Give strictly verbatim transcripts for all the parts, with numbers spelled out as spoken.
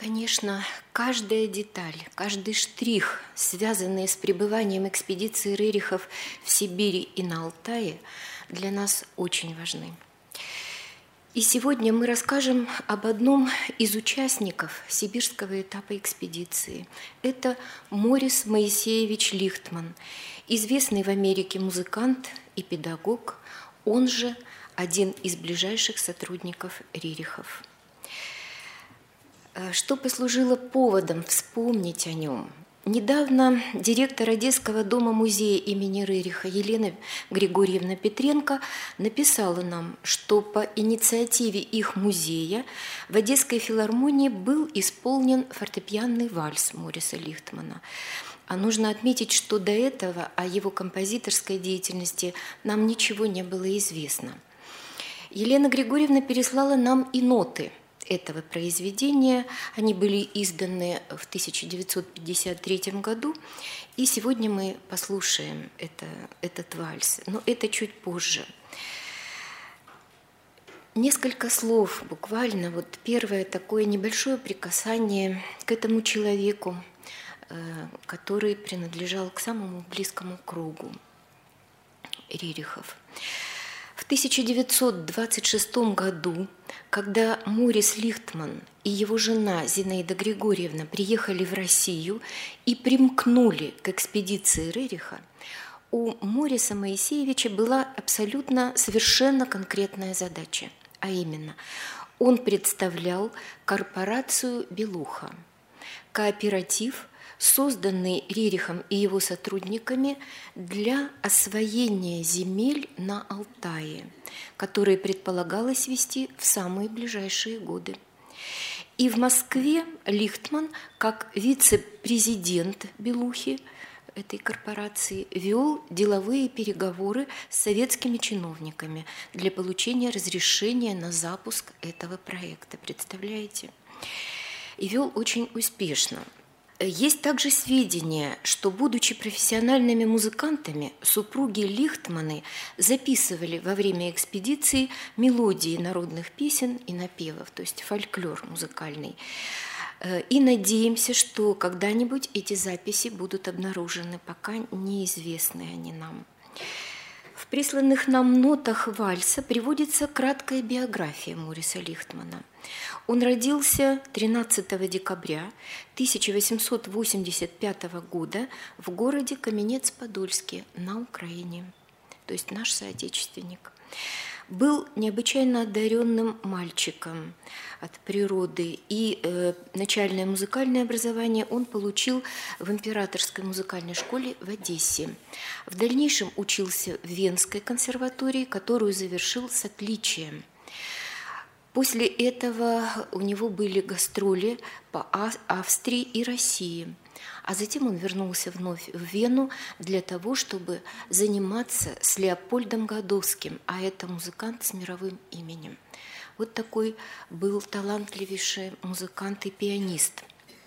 Конечно, каждая деталь, каждый штрих, связанный с пребыванием экспедиции Рерихов в Сибири и на Алтае, для нас очень важны. И сегодня мы расскажем об одном из участников сибирского этапа экспедиции. Это Морис Моисеевич Лихтман, известный в Америке музыкант и педагог, он же один из ближайших сотрудников Рерихов. Что послужило поводом вспомнить о нем? Недавно директор Одесского дома-музея имени Рериха Елена Григорьевна Петренко написала нам, что по инициативе их музея в Одесской филармонии был исполнен фортепианный вальс Мориса Лихтмана. А нужно отметить, что до этого о его композиторской деятельности нам ничего не было известно. Елена Григорьевна переслала нам и ноты этого произведения. Они были изданы в тысяча девятьсот пятьдесят третьем году, и сегодня мы послушаем это, этот вальс, но это чуть позже. Несколько слов буквально, вот первое такое небольшое прикасание к этому человеку, который принадлежал к самому близкому кругу Рерихов. В тысяча девятьсот двадцать шестом году, когда Морис Лихтман и его жена Зинаида Григорьевна приехали в Россию и примкнули к экспедиции Рериха, у Мориса Моисеевича была абсолютно совершенно конкретная задача, а именно он представлял корпорацию «Белуха», кооператив, созданный Рерихом и его сотрудниками для освоения земель на Алтае, которые предполагалось вести в самые ближайшие годы. И в Москве Лихтман, как вице-президент Белухи, этой корпорации, вел деловые переговоры с советскими чиновниками для получения разрешения на запуск этого проекта. Представляете? И вел очень успешно. Есть также сведения, что, будучи профессиональными музыкантами, супруги Лихтманы записывали во время экспедиции мелодии народных песен и напевов, то есть фольклор музыкальный. И надеемся, что когда-нибудь эти записи будут обнаружены, пока неизвестны они нам. В присланных нам нотах вальса приводится краткая биография Мориса Лихтмана. Он родился тринадцатого декабря тысяча восемьсот восемьдесят пятого года в городе Каменец-Подольске на Украине, то есть наш соотечественник. Был необычайно одаренным мальчиком от природы, и э, начальное музыкальное образование он получил в Императорской музыкальной школе в Одессе. В дальнейшем учился в Венской консерватории, которую завершил с отличием. После этого у него были гастроли по Австрии и России. А затем он вернулся вновь в Вену для того, чтобы заниматься с Леопольдом Годовским, а это музыкант с мировым именем. Вот такой был талантливейший музыкант и пианист.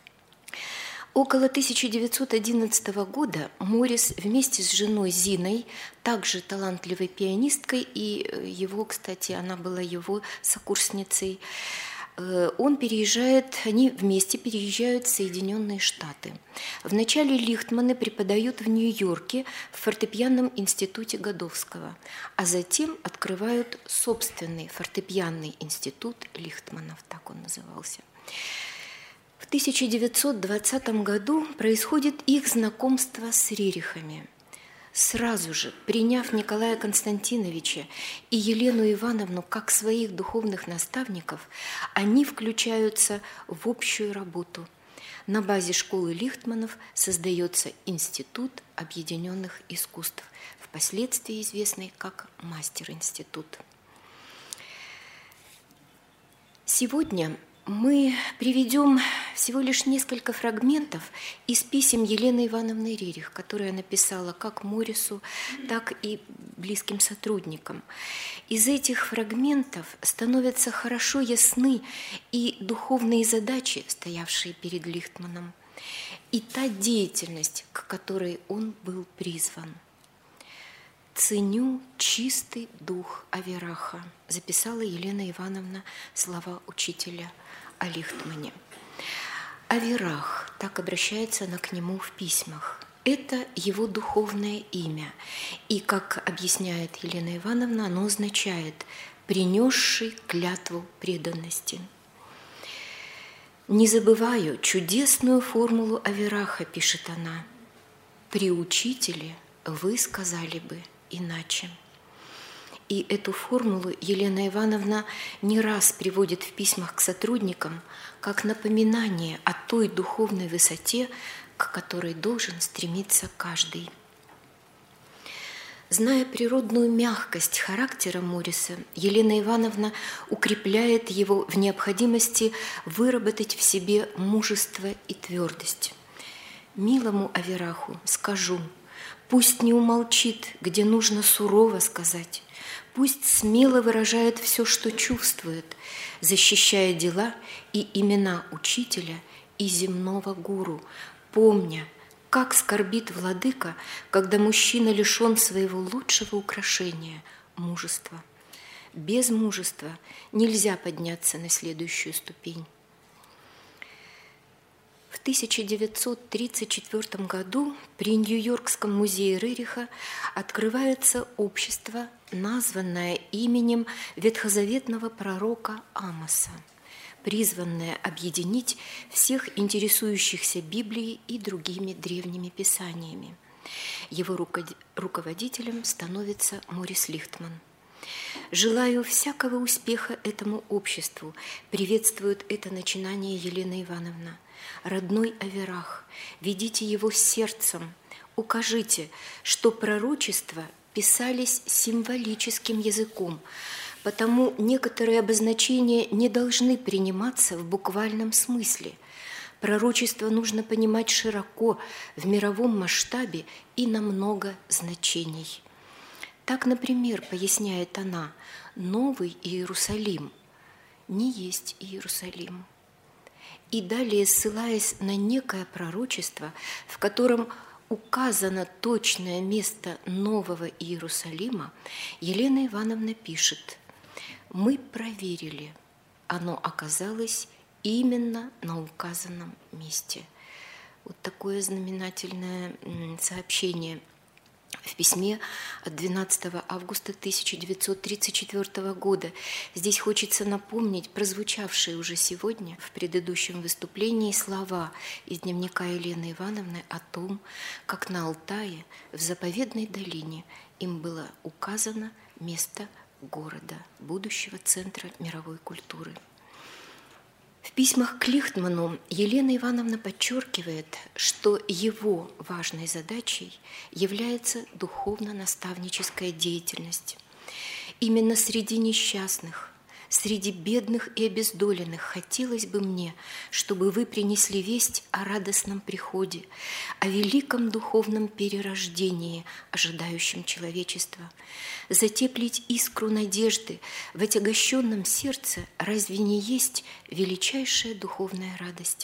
Около тысяча девятьсот одиннадцатого года Морис вместе с женой Зиной, также талантливой пианисткой, и его, кстати, она была его сокурсницей, он переезжает, они вместе переезжают в Соединенные Штаты. Вначале Лихтманы преподают в Нью-Йорке в фортепианном институте Годовского, а затем открывают собственный фортепианный институт Лихтманов, так он назывался. В тысяча девятьсот двадцатом году происходит их знакомство с Рерихами. Сразу же, приняв Николая Константиновича и Елену Ивановну как своих духовных наставников, они включаются в общую работу. На базе школы Лихтманов создается Институт объединенных искусств, впоследствии известный как Мастер-институт. Сегодня мы приведем всего лишь несколько фрагментов из писем Елены Ивановны Рерих, которые она писала как Морису, так и близким сотрудникам. Из этих фрагментов становятся хорошо ясны и духовные задачи, стоявшие перед Лихтманом, и та деятельность, к которой он был призван. «Ценю чистый дух Авераха», записала Елена Ивановна слова учителя о Лихтмане. Авирах, так обращается она к нему в письмах. Это его духовное имя. И, как объясняет Елена Ивановна, оно означает «принесший клятву преданности». «Не забываю чудесную формулу Авираха», пишет она. «При учителе вы сказали бы иначе». И эту формулу Елена Ивановна не раз приводит в письмах к сотрудникам как напоминание о той духовной высоте, к которой должен стремиться каждый. Зная природную мягкость характера Мориса, Елена Ивановна укрепляет его в необходимости выработать в себе мужество и твердость. «Милому Авираху скажу, пусть не умолчит, где нужно сурово сказать, пусть смело выражает все, что чувствует, защищая дела и имена учителя и земного гуру, помня, как скорбит владыка, когда мужчина лишен своего лучшего украшения – мужества. Без мужества нельзя подняться на следующую ступень». В тысяча девятьсот тридцать четвёртом году при Нью-Йоркском музее Рериха открывается общество, названное именем ветхозаветного пророка Амоса, призванное объединить всех интересующихся Библией и другими древними писаниями. Его руководителем становится Морис Лихтман. «Желаю всякого успеха этому обществу», приветствует это начинание Елена Ивановна. «Родной Авирах, ведите его сердцем, укажите, что пророчества писались символическим языком, потому некоторые обозначения не должны приниматься в буквальном смысле. Пророчество нужно понимать широко, в мировом масштабе и на много значений». Так, например, поясняет она, Новый Иерусалим не есть Иерусалим. И далее, ссылаясь на некое пророчество, в котором указано точное место Нового Иерусалима, Елена Ивановна пишет: «Мы проверили, оно оказалось именно на указанном месте». Вот такое знаменательное сообщение в письме от двенадцатого августа тысяча девятьсот тридцать четвёртого года. Здесь хочется напомнить прозвучавшие уже сегодня в предыдущем выступлении слова из дневника Елены Ивановны о том, как на Алтае, в заповедной долине, им было указано место города, будущего центра мировой культуры. В письмах к Лихтману Елена Ивановна подчеркивает, что его важной задачей является духовно-наставническая деятельность. Именно среди несчастных, среди бедных и обездоленных хотелось бы мне, чтобы вы принесли весть о радостном приходе, о великом духовном перерождении, ожидающем человечества. Затеплить искру надежды в отягощенном сердце разве не есть величайшая духовная радость?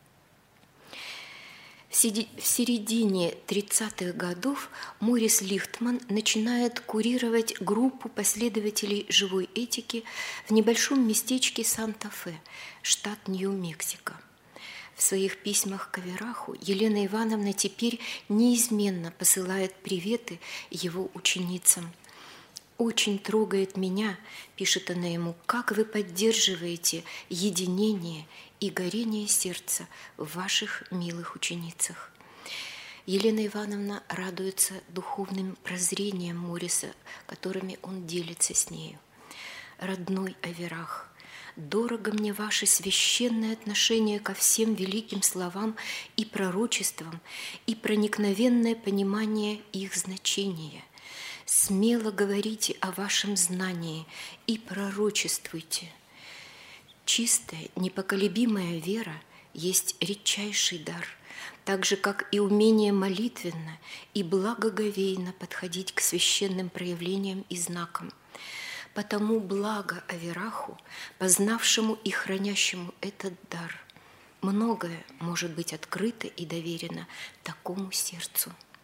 В середине тридцатых годов Морис Лихтман начинает курировать группу последователей живой этики в небольшом местечке Санта-Фе, штат Нью-Мексико. В своих письмах к Авираху Елена Ивановна теперь неизменно посылает приветы его ученицам. «Очень трогает меня, – пишет она ему, – как вы поддерживаете единение и горение сердца в ваших милых ученицах». Елена Ивановна радуется духовным прозрениям Мориса, которыми он делится с нею. «Родной Авирах, дорого мне ваше священное отношение ко всем великим словам и пророчествам и проникновенное понимание их значения. Смело говорите о вашем знании и пророчествуйте. Чистая, непоколебимая вера есть редчайший дар, так же, как и умение молитвенно и благоговейно подходить к священным проявлениям и знакам. Потому благо Авираху, познавшему и хранящему этот дар, многое может быть открыто и доверено такому сердцу».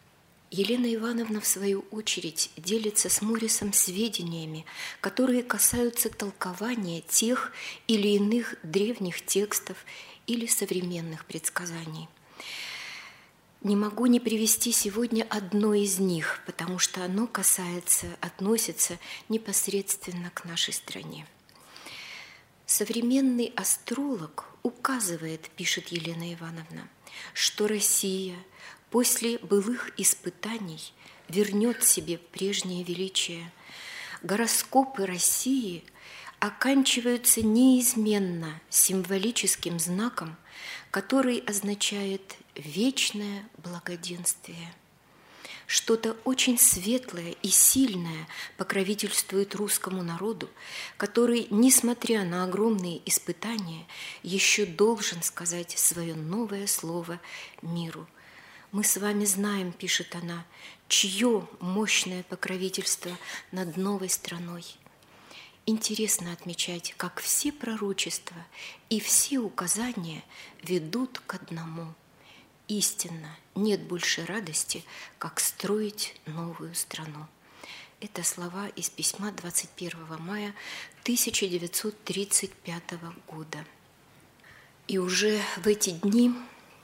Елена Ивановна, в свою очередь, делится с Моррисом сведениями, которые касаются толкования тех или иных древних текстов или современных предсказаний. Не могу не привести сегодня одно из них, потому что оно касается, относится непосредственно к нашей стране. Современный астролог указывает, пишет Елена Ивановна, что Россия после былых испытаний вернет себе прежнее величие. Гороскопы России оканчиваются неизменно символическим знаком, который означает вечное благоденствие. Что-то очень светлое и сильное покровительствует русскому народу, который, несмотря на огромные испытания, еще должен сказать свое новое слово миру. «Мы с вами знаем, — пишет она, — чье мощное покровительство над новой страной». Интересно отмечать, как все пророчества и все указания ведут к одному. Истинно, нет больше радости, как строить новую страну. Это слова из письма двадцать первого мая тысяча девятьсот тридцать пятого года. И уже в эти дни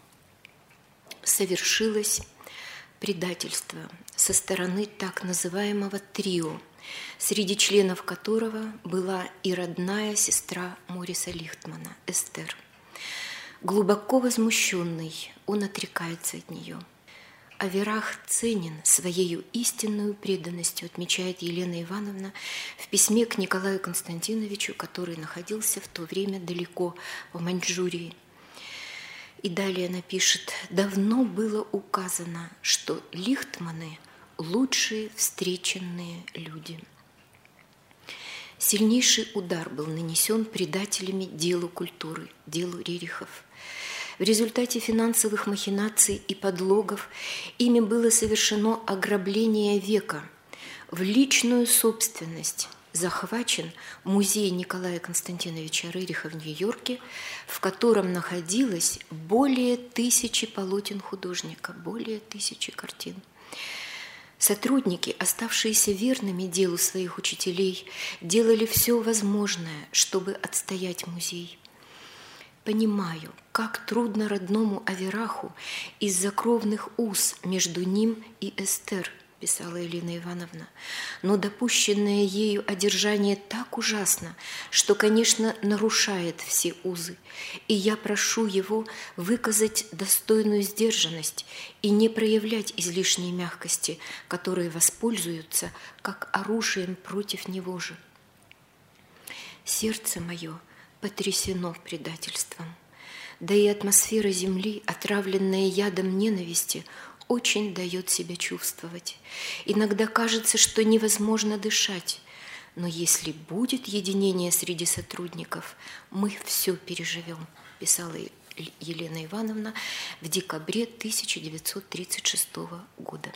совершилось предательство со стороны так называемого трио, среди членов которого была и родная сестра Морриса Лихтмана, Эстер. Глубоко возмущенный, он отрекается от нее. Аверах ценен своею истинную преданностью, отмечает Елена Ивановна в письме к Николаю Константиновичу, который находился в то время далеко, в Маньчжурии. И далее она пишет: «Давно было указано, что Лихтманы – лучшие встреченные люди». Сильнейший удар был нанесен предателями делу культуры, делу Рерихов. В результате финансовых махинаций и подлогов ими было совершено ограбление века. В личную собственность захвачен музей Николая Константиновича Рериха в Нью-Йорке, в котором находилось более тысячи полотен художника, более тысячи картин. Сотрудники, оставшиеся верными делу своих учителей, делали все возможное, чтобы отстоять музей. Понимаю, как трудно родному Авераху из-за кровных уз между ним и Эстер, писала Елена Ивановна, но допущенное ею одержание так ужасно, что, конечно, нарушает все узы, и я прошу его выказать достойную сдержанность и не проявлять излишней мягкости, которые воспользуются как оружием против него же. Сердце мое потрясено предательством, да и атмосфера земли, отравленная ядом ненависти, очень дает себя чувствовать. Иногда кажется, что невозможно дышать, но если будет единение среди сотрудников, мы все переживем, писала Елена Ивановна в декабре тысяча девятьсот тридцать шестого года.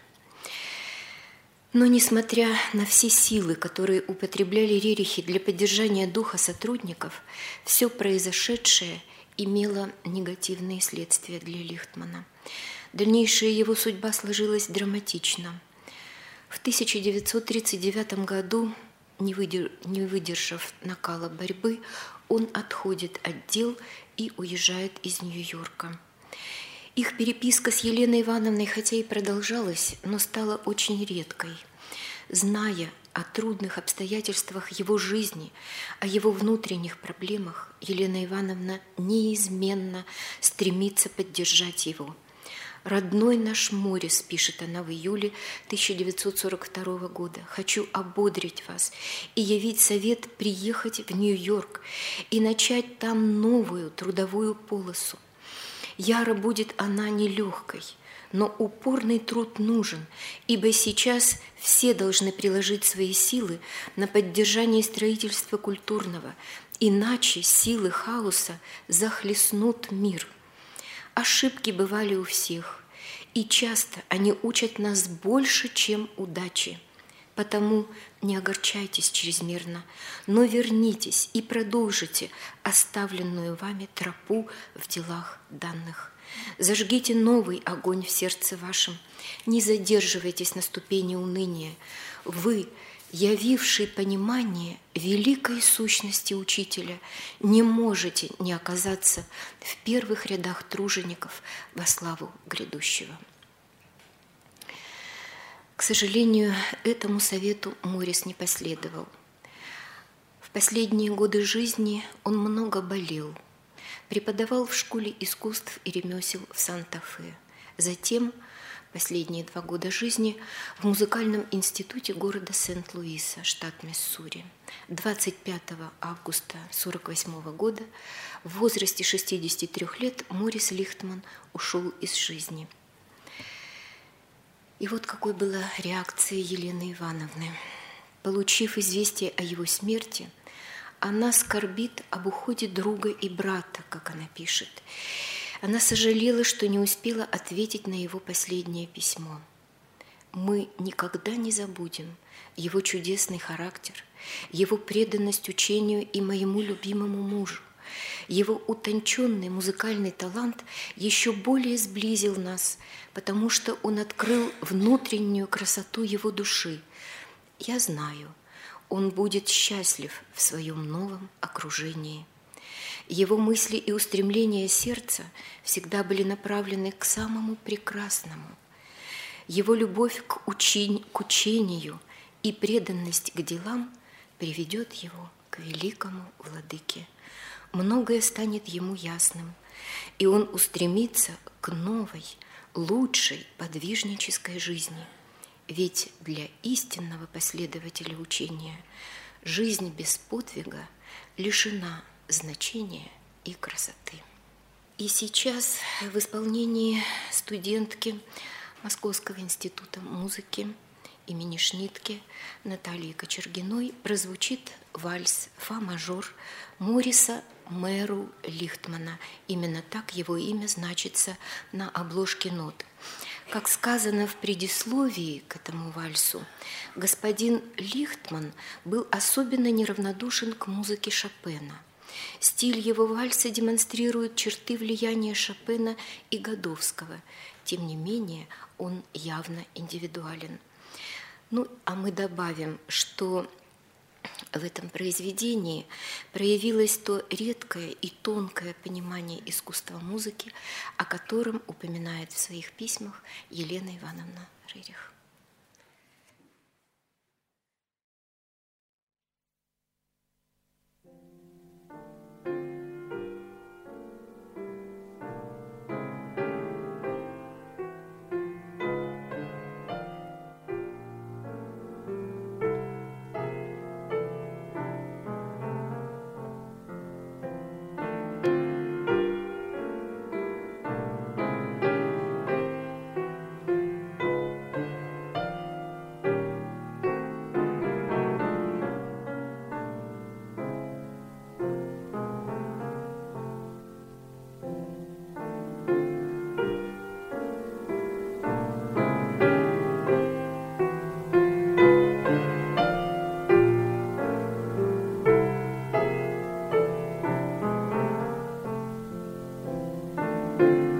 Но несмотря на все силы, которые употребляли Рерихи для поддержания духа сотрудников, все произошедшее имело негативные следствия для Лихтмана. Дальнейшая его судьба сложилась драматично. В тысяча девятьсот тридцать девятом году, не выдержав накала борьбы, он отходит от дел и уезжает из Нью-Йорка. Их переписка с Еленой Ивановной, хотя и продолжалась, но стала очень редкой. Зная о трудных обстоятельствах его жизни, о его внутренних проблемах, Елена Ивановна неизменно стремится поддержать его. «Родной наш Моррис», – пишет она в июле тысяча девятьсот сорок второго года, – «хочу ободрить вас и явить совет приехать в Нью-Йорк и начать там новую трудовую полосу. Яро будет она нелегкой, но упорный труд нужен, ибо сейчас все должны приложить свои силы на поддержание строительства культурного, иначе силы хаоса захлестнут мир. Ошибки бывали у всех, и часто они учат нас больше, чем удачи. Потому Не огорчайтесь чрезмерно, но вернитесь и продолжите оставленную вами тропу в делах данных. Зажгите новый огонь в сердце вашем, не задерживайтесь на ступени уныния. Вы, явивший понимание великой сущности Учителя, не можете не оказаться в первых рядах тружеников во славу грядущего. К сожалению, этому совету Морис не последовал. В последние годы жизни он много болел, преподавал в школе искусств и ремесел в Санта-Фе. Затем, последние два года жизни, в музыкальном институте города Сент-Луиса, штат Миссури. двадцать пятого августа тысяча девятьсот сорок восьмого года в возрасте шестидесяти трёх лет Морис Лихтман ушел из жизни. И вот какой была реакция Елены Ивановны. Получив известие о его смерти, она скорбит об уходе друга и брата, как она пишет. Она сожалела, что не успела ответить на его последнее письмо. Мы никогда не забудем его чудесный характер, его преданность учению и моему любимому мужу. Его утонченный музыкальный талант еще более сблизил нас, потому что он открыл внутреннюю красоту его души. Я знаю, он будет счастлив в своем новом окружении. Его мысли и устремления сердца всегда были направлены к самому прекрасному. Его любовь к, учень, к учению и преданность к делам приведет его к великому владыке. Многое станет ему ясным, и он устремится к новой, лучшей подвижнической жизни. Ведь для истинного последователя учения жизнь без подвига лишена значения и красоты. И сейчас в исполнении студентки Московского института музыки имени Шнитке Натальи Кочергиной прозвучит вальс «Фа-мажор» Мориса Мэру Лихтмана. Именно так его имя значится на обложке нот. Как сказано в предисловии к этому вальсу, господин Лихтман был особенно неравнодушен к музыке Шопена. Стиль его вальса демонстрирует черты влияния Шопена и Годовского. Тем не менее, он явно индивидуален. Ну, а мы добавим, что в этом произведении проявилось то редкое и тонкое понимание искусства музыки, о котором упоминает в своих письмах Елена Ивановна Рерих. Thank you.